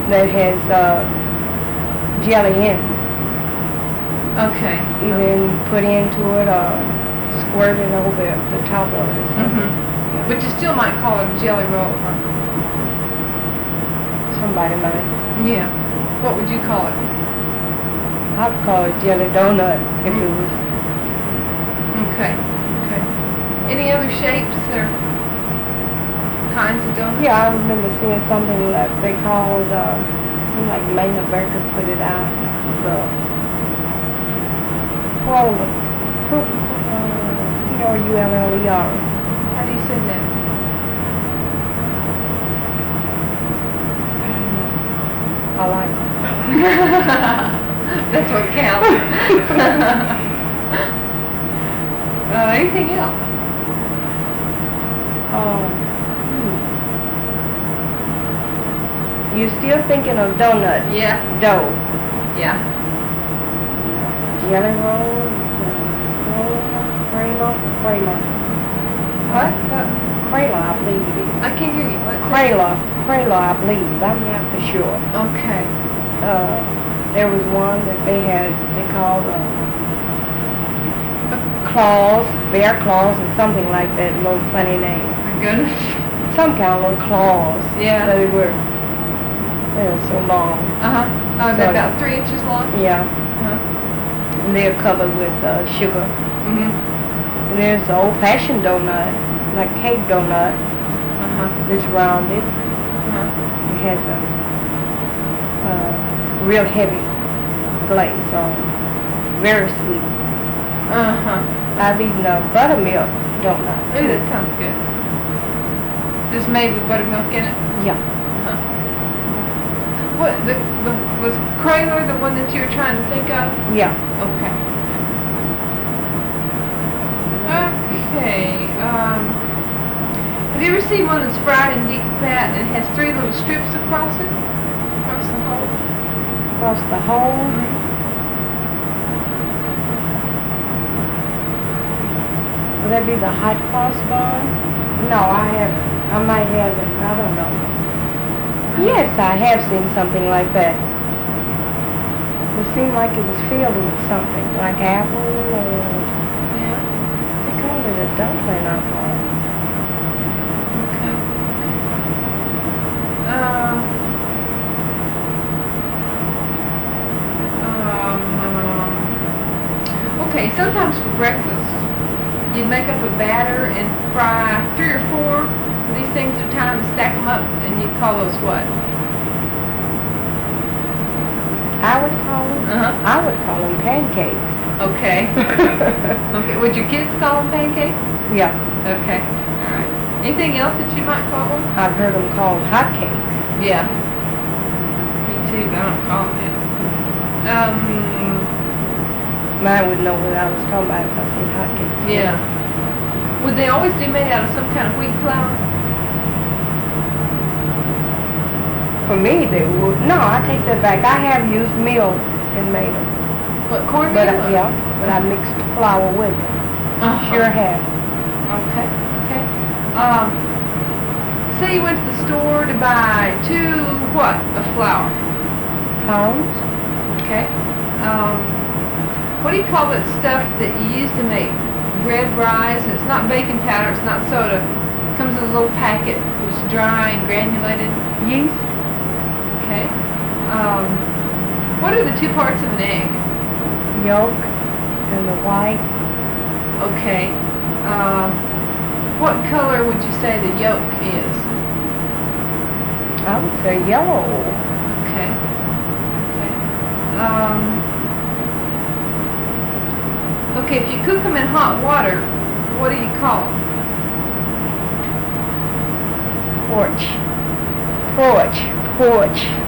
that has jelly in it. Okay. Either put into it or squirt it over the top of it or something. Mm-hmm. But you still might call it a jelly roll, huh? Somebody might. Yeah. What would you call it? I'd call it jelly donut if it was. Okay. Okay. Any other shapes or kinds of donuts? Yeah, I remember seeing something that they called, seemed like Lena Baker put it out. Culler. How do you say that? I like it. That's what counts. Anything else? You still thinking of donut? Yeah. Dough. Yeah. Jelly roll. Crayola. What? Crayola, I believe it is. I can't hear you. What's Crayola, I believe. I'm not for sure. Okay. There was one that they called claws, bear claws, or something like that. Little funny name. My goodness. Some kind of little claws. Yeah. They were so long. They're about 3 inches long. Yeah. Uh-huh. And they're covered with sugar. Mhm. And there's the old-fashioned donut, like cake donut. It's rounded. It has a real heavy glaze on it. Very sweet. I've eaten a buttermilk donut. Ooh, that sounds good. Just made with buttermilk in it? Yeah. What, was Crayola the one that you were trying to think of? Yeah. Okay. Okay, have you ever seen one that's fried in deep fat and it has 3 little strips across it? Across the hole? Across the hole? Would that be the hot cross bun? No, I haven't. I might have it. I don't know. Yes, I have seen something like that. It seemed like it was filled with something, like apple or... Yeah. They called it a dumpling, I thought. Okay, sometimes for breakfast, you'd make up a batter and fry 3 or 4 of these things at a time and stack them up, and you'd call those what? I would call them pancakes. Okay. Okay. Would your kids call them pancakes? Yeah. Okay. All right. Anything else that you might call them? I've heard them called hotcakes. Yeah. Me too, but I don't call them that. Mine would know what I was talking about if I said hotcakes. Yeah. Would they always be made out of some kind of wheat flour? For me, they would. No, I take that back. I have used meal and made them. What, cornmeal? But I mixed flour with it. Sure have. Okay. Say you went to the store to buy 2 what of flour? Pounds? Okay. What do you call that stuff that you use to make bread rise? And it's not baking powder, it's not soda. It comes in a little packet. It's dry and granulated. Yeast? Okay. What are the 2 parts of an egg? Yolk and the white. Okay. What color would you say the yolk is? I would say yellow. Okay. Okay, if you cook them in hot water, what do you call them? Porch.